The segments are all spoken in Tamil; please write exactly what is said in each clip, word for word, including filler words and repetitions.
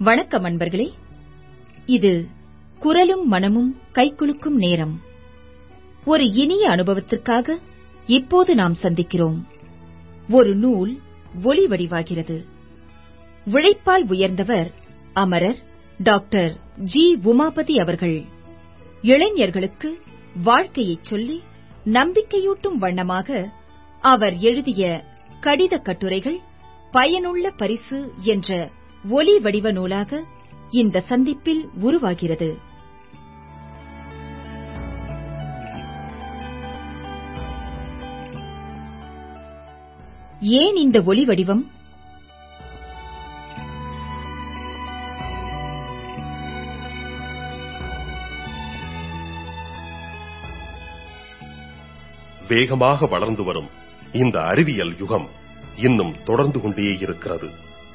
வணக்கம் அன்பர்களே. இது குரலும் மனமும் கைகுலுக்கும் நேரம். ஒரு இனிய அனுபவத்திற்காக இப்போது நாம் சந்திக்கிறோம். ஒரு நூல் ஒளி வடிவாகிறது. உழைப்பால் உயர்ந்தவர் அமரர் டாக்டர் ஜி உமாபதி அவர்கள். இளைஞர்களுக்கு வாழ்க்கையைச் சொல்லி நம்பிக்கையூட்டும் வண்ணமாக அவர் எழுதிய கடித கட்டுரைகள் பயனுள்ள பரிசு என்ற ஒலி வடிவ நூலாக இந்த சந்திப்பில் உருவாகிறது. ஏன் இந்த ஒலி வடிவம்? வேகமாக வளர்ந்து வரும் இந்த அறிவியல் யுகம் இன்னும் தொடர்ந்து கொண்டே இருக்கிறது.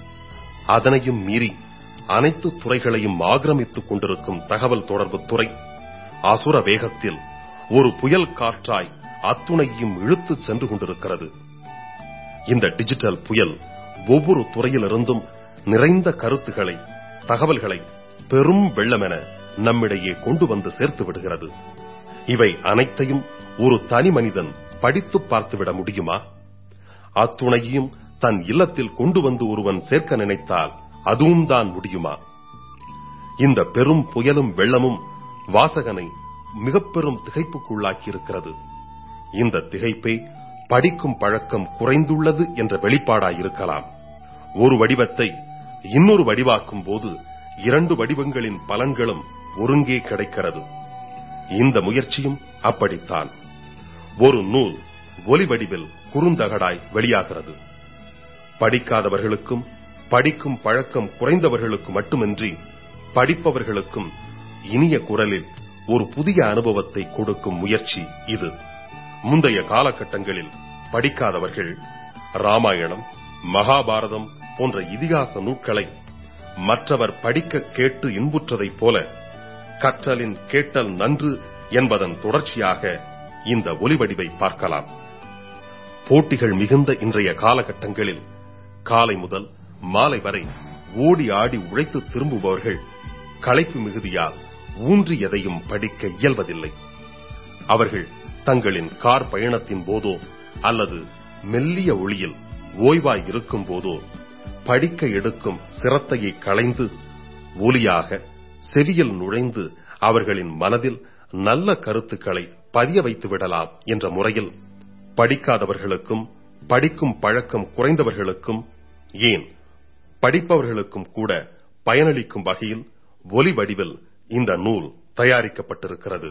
அதனையும் மீறி அனைத்து துறைகளையும் ஆக்கிரமித்துக் கொண்டிருக்கும் தகவல் தொடர்பு துறை அசுர வேகத்தில் ஒரு புயல் காற்றாய் அத்துணையும் இழுத்துச் சென்று கொண்டிருக்கிறது. இந்த டிஜிட்டல் புயல் ஒவ்வொரு துறையிலிருந்தும் நிறைந்த கருத்துக்களை, தகவல்களை பெரும் வெள்ளமென நம்மிடையே கொண்டு வந்து சேர்த்து விடுகிறது. இவை அனைத்தையும் ஒரு தனி மனிதன் படித்து பார்த்துவிட முடியுமா? அத்துணையையும் தன் இல்லத்தில் கொண்டு வந்து ஒருவன் சேர்க்க நினைத்தால் அதுவும் தான் முடியுமா? இந்த பெரும் புயலும் வெள்ளமும் வாசகனை மிக பெரும் திகைப்புக்குள்ளாக்கி இருக்கிறது. இந்த திகைப்பை படிக்கும் பழக்கம் குறைந்துள்ளது என்ற வெளிப்பாடாயிருக்கலாம். ஒரு வடிவத்தை இன்னொரு வடிவாக்கும் போது இரண்டு வடிவங்களின் பலன்களும் ஒருங்கே கிடைக்கிறது. இந்த முயற்சியும் அப்படித்தான். ஒரு நூல் ஒலி வடிவில் குறுந்தகடாய் வெளியாகிறது. படிக்காதவர்களுக்கும் படிக்கும் பழக்கம் குறைந்தவர்களுக்கு மட்டுமின்றி படிப்பவர்களுக்கும் இனிய குரலில் ஒரு புதிய அனுபவத்தை கொடுக்கும் முயற்சி இது. முந்தைய காலகட்டங்களில் படிக்காதவர்கள் ராமாயணம், மகாபாரதம் போன்ற இதிகாச நூல்களை மற்றவர் படிக்க கேட்டு இன்புற்றதைப் போல கற்றலின் கேட்டல் நன்று என்பதன் தொடர்ச்சியாக இந்த ஒலிவடிவை பார்க்கலாம். போட்டிகள் மிகுந்த இன்றைய காலகட்டங்களில் காலை முதல் மாலை வரை ஓடி ஆடி உழைத்து திரும்புபவர்கள் களைப்பு மிகுதியால் ஊன்றி எதையும் படிக்க இயல்வதில்லை. அவர்கள் தங்களின் கார் பயணத்தின் போதோ அல்லது மெல்லிய ஒளியில் ஓய்வாய் இருக்கும் போதோ படிக்க எடுக்கும் சிரத்தையை களைந்து ஒலியாக செவியில் நுழைந்து அவர்களின் மனதில் நல்ல கருத்துக்களை பதிய வைத்து விடலாம் என்ற முறையில் படிக்காதவர்களுக்கும் படிக்கும் பழக்கம் குறைந்தவர்களுக்கும், ஏன் படிப்பவர்களுக்கும் கூட பயனளிக்கும் வகையில் ஒலி வடிவில் இந்த நூல் தயாரிக்கப்பட்டிருக்கிறது.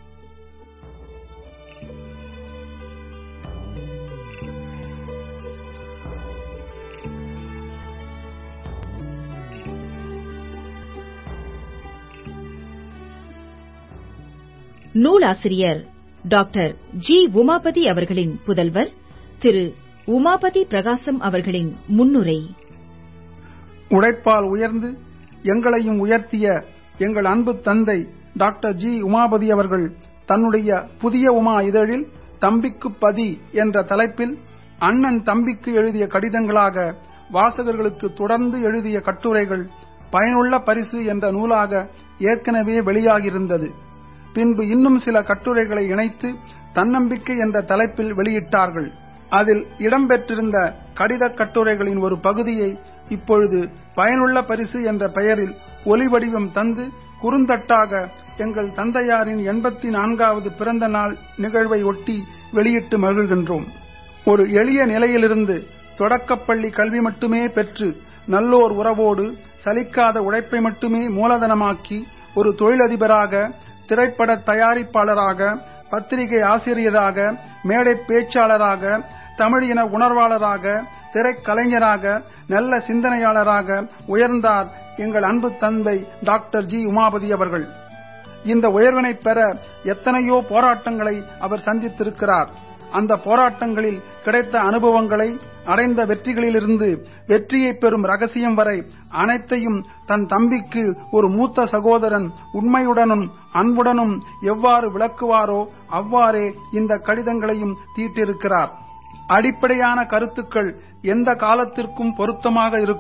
நூலாசிரியர் டாக்டர் ஜி உமாபதி அவர்களின் புதல்வர் திரு உமாபதி பிரகாசம் அவர்களின் முன்னுரை. உழைப்பால் உயர்ந்து எங்களையும் உயர்த்திய எங்கள் அன்பு தந்தை டாக்டர் ஜி உமாபதி அவர்கள் தன்னுடைய புதிய உமா இதழில் தம்பிக்கு பதி என்ற தலைப்பில் அண்ணன் தம்பிக்கு எழுதிய கடிதங்களாக வாசகர்களுக்கு தொடர்ந்து எழுதிய கட்டுரைகள் பயனுள்ள பரிசு என்ற நூலாக ஏற்கனவே வெளியாகியிருந்தது. பின்பு இன்னும் சில கட்டுரைகளை இணைத்து தன்னம்பிக்கை என்ற தலைப்பில் வெளியிட்டார்கள். அதில் இடம்பெற்றிருந்த கடித கட்டுரைகளின் ஒரு பகுதியை இப்பொழுது பயனுள்ள பரிசு என்ற பெயரில் ஒலி வடிவம் தந்து குறுந்தட்டாக எங்கள் தந்தையாரின் எண்பத்தி நான்காவது பிறந்த நாள் நிகழ்வை ஒட்டி வெளியிட்டு மகிழ்கின்றோம். ஒரு எளிய நிலையிலிருந்து தொடக்கப்பள்ளி கல்வி மட்டுமே பெற்று நல்லோர் உறவோடு சலிக்காத உழைப்பை மட்டுமே மூலதனமாக்கி ஒரு தொழிலதிபராக, திரைப்பட தயாரிப்பாளராக, பத்திரிகை ஆசிரியராக, மேடை பேச்சாளராக, தமிழ் இன உணர்வாளராக, திரைக்கலைஞராக, நல்ல சிந்தனையாளராக உயர்ந்தார் எங்கள் அன்பு தந்தை டாக்டர் ஜி உமாபதி அவர்கள். இந்த உயர்வினை பெற எத்தனையோ போராட்டங்களை அவர் சந்தித்திருக்கிறார். அந்த போராட்டங்களில் கிடைத்த அனுபவங்களை, அடைந்த வெற்றிகளிலிருந்து வெற்றியை பெறும் ரகசியம் வரை அனைத்தையும் தன் தம்பிக்கு ஒரு மூத்த சகோதரன் உண்மையுடனும் அன்புடனும் எவ்வாறு விளக்குவாரோ அவ்வாறே இந்த கடிதங்களையும் தீட்டிருக்கிறார். அடிப்படையான கருத்துக்கள் எந்த காலத்திற்கும் பொருத்தமாக இருக்கும்.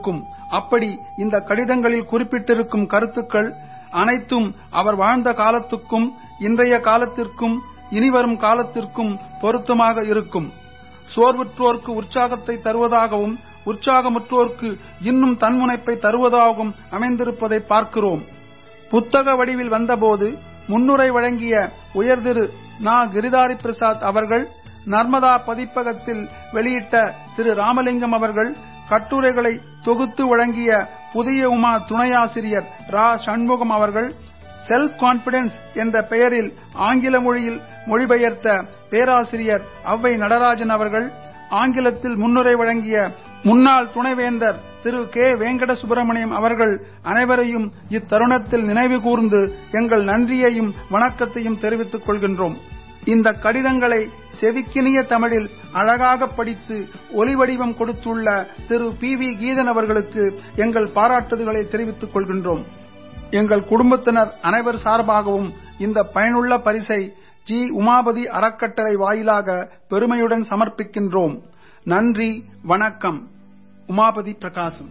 அப்படி இந்த கடிதங்களில் குறிப்பிட்டிருக்கும் கருத்துக்கள் அனைத்தும் அவர் வாழ்ந்த காலத்துக்கும் இன்றைய காலத்திற்கும் இனிவரும் காலத்திற்கும் பொருத்தமாக இருக்கும். சோர்வுற்றோர்க்கு உற்சாகத்தை தருவதாகவும் உற்சாகமுற்றோர்க்கு இன்னும் தன்முனைப்பை தருவதாகவும் அமைந்திருப்பதை பார்க்கிறோம். புத்தக வடிவில் வந்தபோது முன்னுரை வழங்கிய உயர்திரு நா. கிரிதாரி பிரசாத் அவர்கள், நர்மதா பதிப்பகத்தில் வெளியிட்ட திரு ராமலிங்கம் அவர்கள் கட்டுரைகளை தொகுத்து வழங்கிய புதிய உமா துணையாசிரியர் ரா. சண்முகம் அவர்கள், செல்ஃப் கான்பிடன்ஸ் என்ற பெயரில் ஆங்கில மொழியில் மொழிபெயர்த்த பேராசிரியர் அவ்வை நடராஜன் அவர்கள், ஆங்கிலத்தில் முன்னுரை வழங்கிய முன்னாள் துணைவேந்தர் திரு கே. வெங்கட சுப்பிரமணியம் அவர்கள் அனைவரையும் இத்தருணத்தில் நினைவு கூர்ந்து எங்கள் நன்றியையும் வணக்கத்தையும் தெரிவித்துக் கொள்கின்றோம். இந்த கடிதங்களை செவிக்கினிய தமிழில் அழகாக படித்து ஒலி வடிவம் கொடுத்துள்ள திரு பி வி கீதன் அவர்களுக்கு எங்கள் பாராட்டுதல்களை தெரிவித்துக் கொள்கின்றோம். எங்கள் குடும்பத்தினர் அனைவர் சார்பாகவும் இந்த பயனுள்ள பரிசை ஜி உமாபதி அறக்கட்டளை வாயிலாக பெருமையுடன் சமர்ப்பிக்கின்றோம். நன்றி, வணக்கம். உமாபதி பிரகாசம்.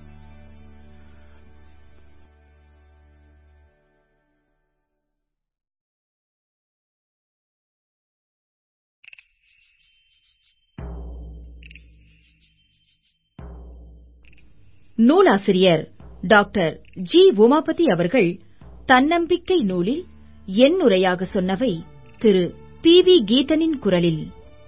நூலாசிரியர் டாக்டர் ஜி உமாபதி அவர்கள் தன்னம்பிக்கை நூலில் எண்ணுரையாக சொன்னவை திரு பி வி கீதனின் குரலில்.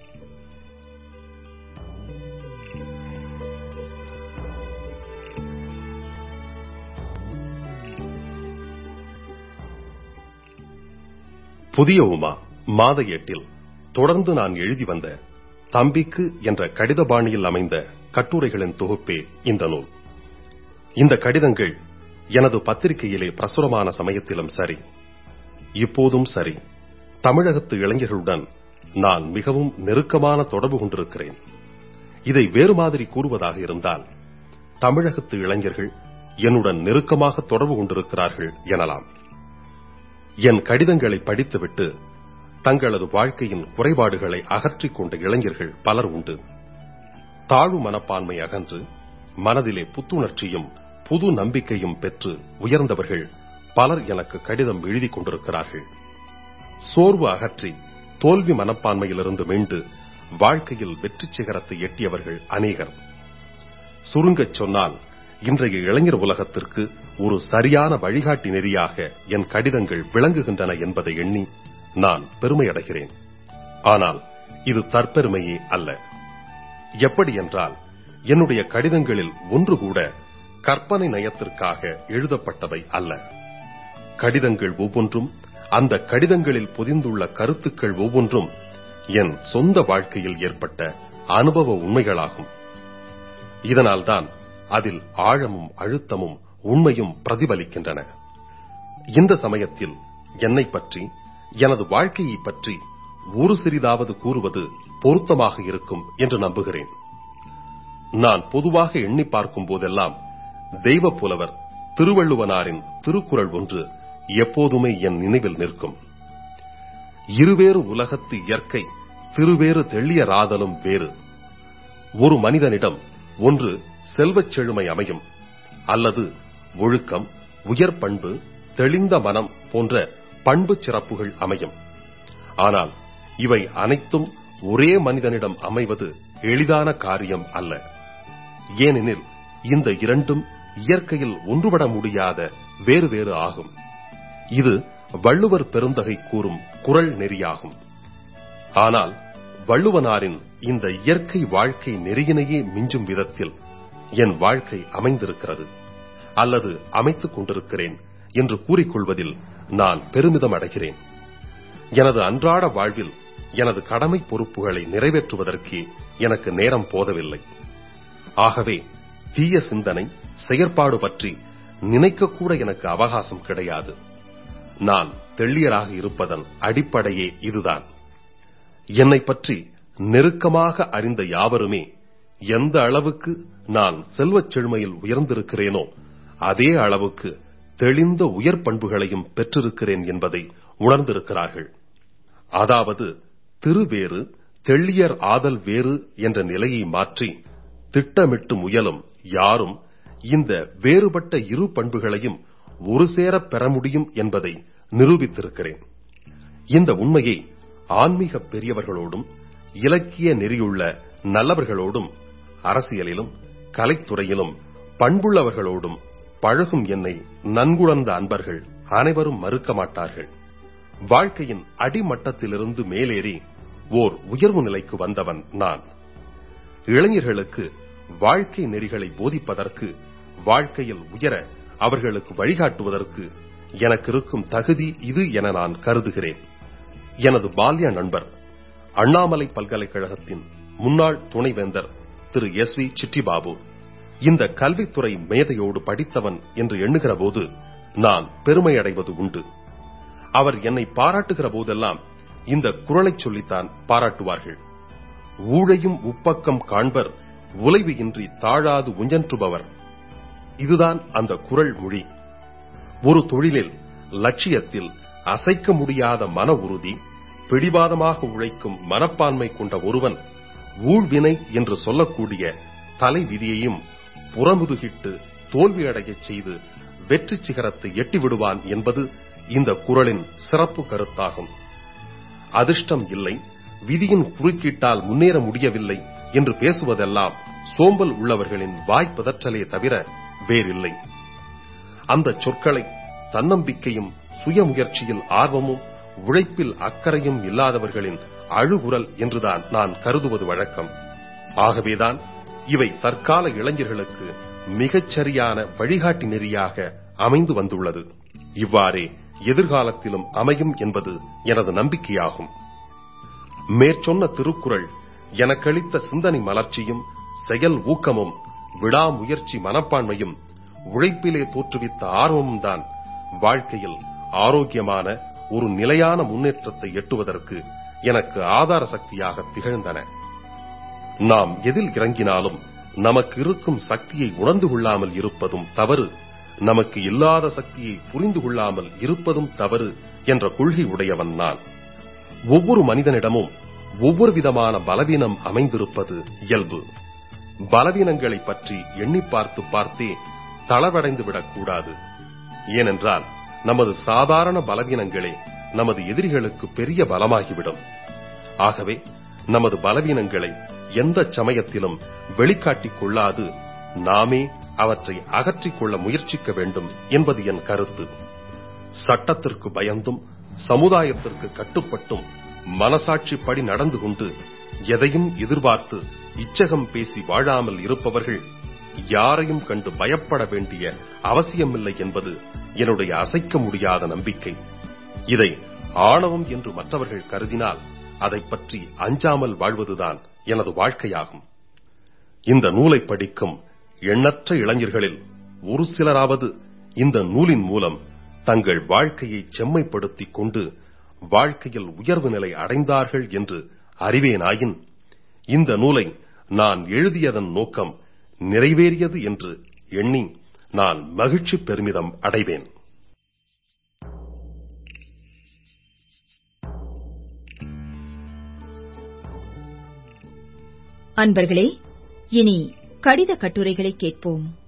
புதிய உமா மாத ஏட்டில் தொடர்ந்து நான் எழுதி வந்த தம்பிக்கு என்ற கடித பாணியில் அமைந்த கட்டுரைகளின் தொகுப்பே இந்த நூல். இந்த கடிதங்கள் எனது பத்திரிகையிலே பிரசுரமான சமயத்திலும் சரி, இப்போதும் சரி, தமிழகத்து இளைஞர்களுடன் நான் மிகவும் நெருக்கமான தொடர்பு கொண்டிருக்கிறேன். இதை வேறு மாதிரி கூறுவதாக இருந்தால், தமிழகத்து இளைஞர்கள் என்னுடன் நெருக்கமாக தொடர்பு கொண்டிருக்கிறார்கள் எனலாம். என் கடிதங்களை படித்துவிட்டு தங்களது வாழ்க்கையின் குறைபாடுகளை அகற்றிக் கொண்ட இளைஞர்கள் பலர் உண்டு. தாழ்வு மனப்பான்மை அகன்று மனதிலே புத்துணர்ச்சியும் புது நம்பிக்கையும் பெற்று உயர்ந்தவர்கள் பலர் எனக்கு கடிதம் எழுதிக் கொண்டிருக்கிறார்கள். சோர்வு அகற்றி தோல்வி மனப்பான்மையிலிருந்து மீண்டு வாழ்க்கையில் வெற்றி சிகரத்தை எட்டியவர்கள் அநேகர். சுருங்கச் சொன்னால், இன்றைய இளைஞர் உலகத்திற்கு ஒரு சரியான வழிகாட்டி நெறியாக என் கடிதங்கள் விளங்குகின்றன என்பதை எண்ணி நான் பெருமையடைகிறேன். ஆனால் இது தற்பெருமையே அல்ல. எப்படி என்றால், என்னுடைய கடிதங்களில் ஒன்று கூட கற்பனை நயத்திற்காக எழுதப்பட்டவை அல்ல. கடிதங்கள் ஒவ்வொன்றும், அந்த கடிதங்களில் பொதிந்துள்ள கருத்துக்கள் ஒவ்வொன்றும் என் சொந்த வாழ்க்கையில் ஏற்பட்ட அனுபவ உண்மைகளாகும். இதனால்தான் அதில் ஆழமும் அழுத்தமும் உண்மையும் பிரதிபலிக்கின்றன. இந்த சமயத்தில் என்னை பற்றி, எனது வாழ்க்கையை பற்றி ஒரு சிறிதாவது கூறுவது பொருத்தமாக இருக்கும் என்று நம்புகிறேன். நான் பொதுவாக எண்ணி பார்க்கும் போதெல்லாம் தெய்வ புலவர் திருவள்ளுவனாரின் திருக்குறள் ஒன்று எப்போதுமே என் நினைவில் நிற்கும். இருவேறு உலகத்து இயற்கை திருவேறு தெள்ளியராதலும் வேறு. ஒரு மனிதனிடம் ஒன்று செல்வச் செழுமை அமையும், அல்லது ஒழுக்கம், உயர் பண்பு, தெளிந்த மனம் போன்ற பண்பு சிறப்புகள் அமையும். ஆனால் இவை அனைத்தும் ஒரே மனிதனிடம் அமைவது எளிதான காரியம் அல்ல. ஏனெனில் இந்த இரண்டும் இயற்கையில் ஒன்றுபட முடியாத வேறு வேறு ஆகும். இது வள்ளுவர் பெருந்தகை கூறும் குறள் நெறியாகும். ஆனால் வள்ளுவனாரின் இந்த இயற்கை வாழ்க்கை நெறியினையே மிஞ்சும் விதத்தில் என் வாழ்க்கை அமைந்திருக்கிறது, அல்லது அமைத்துக் கொண்டிருக்கிறேன் என்று கூறிக்கொள்வதில் நான் பெருமிதம் அடைகிறேன். எனது அன்றாட வாழ்வில் எனது கடமை பொறுப்புகளை நிறைவேற்றுவதற்கே எனக்கு நேரம் போதவில்லை. ஆகவே தீய சிந்தனை, செயற்பாடு பற்றி நினைக்கக்கூட எனக்கு அவகாசம் கிடையாது. நான் தெள்ளியராக இருப்பதன் அடிப்படையே இதுதான். என்னை பற்றி நெருக்கமாக அறிந்த யாவருமே எந்த அளவுக்கு நான் செல்வச் செழுமையில் உயர்ந்திருக்கிறேனோ அதே அளவுக்கு தெளிந்த உயர் பண்புகளையும் பெற்றிருக்கிறேன் என்பதை உணர்ந்திருக்கிறார்கள். அதாவது திருவேறு தெள்ளியர் ஆதல் வேறு என்ற நிலையை மாற்றி திட்டமிட்டு முயலும் யாரும் இந்த வேறுபட்ட இரு பண்புகளையும் ஒரு சேர பெற முடியும் என்பதை நிரூபித்திருக்கிறேன். இந்த உண்மையை ஆன்மீக பெரியவர்களோடும் இலக்கிய நெறியுள்ள நல்லவர்களோடும் அரசியலிலும் கலைத்துறையிலும் பண்புள்ளவர்களோடும் பழகும் என்னை நன்குணர்ந்த அன்பர்கள் அனைவரும் மறுக்க மாட்டார்கள். வாழ்க்கையின் அடிமட்டத்திலிருந்து மேலேறி ஓர் உயர்வு நிலைக்கு வந்தவன் நான். இளைஞர்களுக்கு வாழ்க்கை நெறிகளை போதிப்பதற்கு, வாழ்க்கையில் உயர அவர்களுக்கு வழிகாட்டுவதற்கு எனக்கு இருக்கும் தகுதி இது என நான் கருதுகிறேன். எனது பால்ய நண்பர், அண்ணாமலை பல்கலைக்கழகத்தின் முன்னாள் துணைவேந்தர் திரு எஸ் வி சிட்டிபாபு இந்த கல்வித்துறை மேதையோடு படித்தவன் என்று எண்ணுகிற போது நான் பெருமையடைவது உண்டு. அவர் என்னை பாராட்டுகிற போதெல்லாம் இந்த குறளை சொல்லித்தான் பாராட்டுவார்கள். ஊழையும் உப்பக்கம் காண்பர் உலைவு இன்றி தாழாது உஞ்சன்றுபவர். இதுதான் அந்த குறள் மொழி. ஒரு தொழிலில், லட்சியத்தில் அசைக்க முடியாத மன உறுதி, பிடிவாதமாக உழைக்கும் மனப்பான்மை கொண்ட ஒருவன் ஊழ்வினை என்று சொல்லக்கூடிய தலை விதியையும் புறமுதுகிட்டு தோல்வியடையச் செய்து வெற்றி சிகரத்தை எட்டிவிடுவான் என்பது இந்த குறளின் சிறப்பு கருத்தாகும். அதிர்ஷ்டம் இல்லை, விதியின் குறுக்கீட்டால் முன்னேற முடியவில்லை என்று பேசுவதெல்லாம் சோம்பல் உள்ளவர்களின் வாய்ப்பதற்றலே தவிர வேறில்லை. அந்த சொற்களை தன்னம்பிக்கையும் சுயமுயற்சியில் ஆர்வமும் உழைப்பில் அக்கறையும் இல்லாதவர்களின் அழுகுரல் என்றுதான் நான் கருதுவது வழக்கம். ஆகவேதான் இவை தற்கால இளைஞர்களுக்கு மிகச்சரியான வழிகாட்டி நெறியாக அமைந்து வந்துள்ளது. இவ்வாறே எதிர்காலத்திலும் அமையும் என்பது எனது நம்பிக்கையாகும். மேற்சொன்ன திருக்குறள் எனக்களித்த சிந்தனை மலர்ச்சியும் செயல் ஊக்கமும் விடாமுயற்சி மனப்பான்மையும் உழைப்பிலே தோற்றுவித்த ஆர்வமும் தான் வாழ்க்கையில் ஆரோக்கியமான ஒரு நிலையான முன்னேற்றத்தை எட்டுவதற்கு எனக்கு ஆதார சக்தியாக திகழ்ந்தன. நாம் எதில் இறங்கினாலும் நமக்கு இருக்கும் சக்தியை உணர்ந்து கொள்ளாமல் இருப்பதும் தவறு, நமக்கு இல்லாத சக்தியை புரிந்து கொள்ளாமல் இருப்பதும் தவறு என்ற கொள்கை உடையவன் நான். ஒவ்வொரு மனிதனிடமும் ஒவ்வொரு விதமான பலவீனம் அமைந்திருப்பது இயல்பு. பலவீனங்களை பற்றி எண்ணி பார்த்து பார்த்தே தளவடைந்து விடக்கூடாது. ஏனென்றால் நமது சாதாரண பலவீனங்களே நமது எதிரிகளுக்கு பெரிய பலமாகிவிடும். ஆகவே நமது பலவீனங்களை எந்த சமயத்திலும் வெளிக்காட்டிக் கொள்ளாது நாமே அவற்றை அகற்றிக் கொள்ள முயற்சிக்க வேண்டும் என்பது என் கருத்து. சட்டத்திற்கு பயந்தும் சமுதாயத்திற்கு கட்டுப்பட்டும் மனசாட்சிப்படி நடந்து கொண்டு எதையும் எதிர்பார்த்து இச்சகம் பேசி வாழாமல் இருப்பவர்கள் யாரையும் கண்டு பயப்பட வேண்டிய அவசியமில்லை என்பது என்னுடைய அசைக்க முடியாத நம்பிக்கை. இதை ஆணவம் என்று மற்றவர்கள் கருதினால் அதை பற்றி அஞ்சாமல் வாழ்வதுதான் எனது வாழ்க்கையாகும். இந்த நூலை படிக்கும் எண்ணற்ற இளைஞர்களில் ஒரு சிலராவது இந்த நூலின் மூலம் தங்கள் வாழ்க்கையை செம்மைப்படுத்திக் கொண்டு வாழ்க்கையில் உயர்வு நிலை அடைந்தார்கள் என்று அறிவேனாயின் இந்த நூலை நான் எழுதியதன் நோக்கம் நிறைவேறியது என்று எண்ணி நான் மகிழ்ச்சி பெருமிதம் அடைவேன். அன்பர்களே, இனி கடித கட்டுரைகளை கேட்போம்.